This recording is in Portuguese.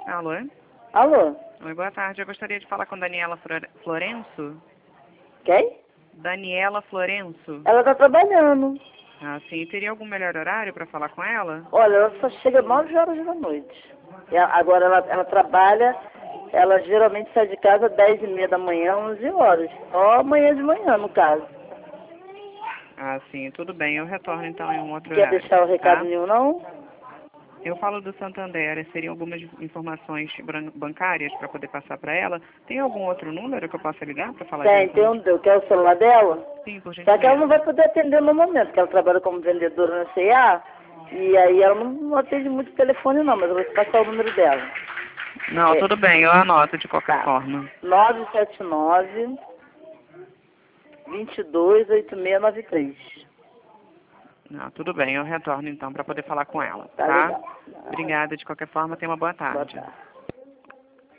Alô? Alô? Oi, boa tarde. Eu gostaria de falar com Daniela Florenço. Quem? Daniela Florenço. Ela tá trabalhando. Ah, sim. Teria algum melhor horário para falar com ela? Olha, ela só chega 9 horas da noite. Agora ela trabalha, ela geralmente sai de casa 10h30 da manhã, 11 horas. Só amanhã de manhã, no caso. Ah, sim. Tudo bem. Eu retorno então em um outro Quer horário, deixar o recado tá? nenhum, não? Eu falo do Santander. Seriam algumas informações bancárias para poder passar para ela. Tem algum outro número que eu possa ligar para falar Tem diretamente? eu quero o celular dela. Sim, por Só que ela não gentileza. vai poder atender no momento, porque ela trabalha como vendedora na C&A. E aí ela não atende muito telefone não, mas eu vou te passar o número dela. Não, É, tudo bem. Eu anoto de qualquer tá. forma. 979 228693. Não, tudo bem. Eu retorno então para poder falar com ela, Tá tá? legal. Obrigada. De qualquer forma, tenha uma boa Boa tarde. tarde.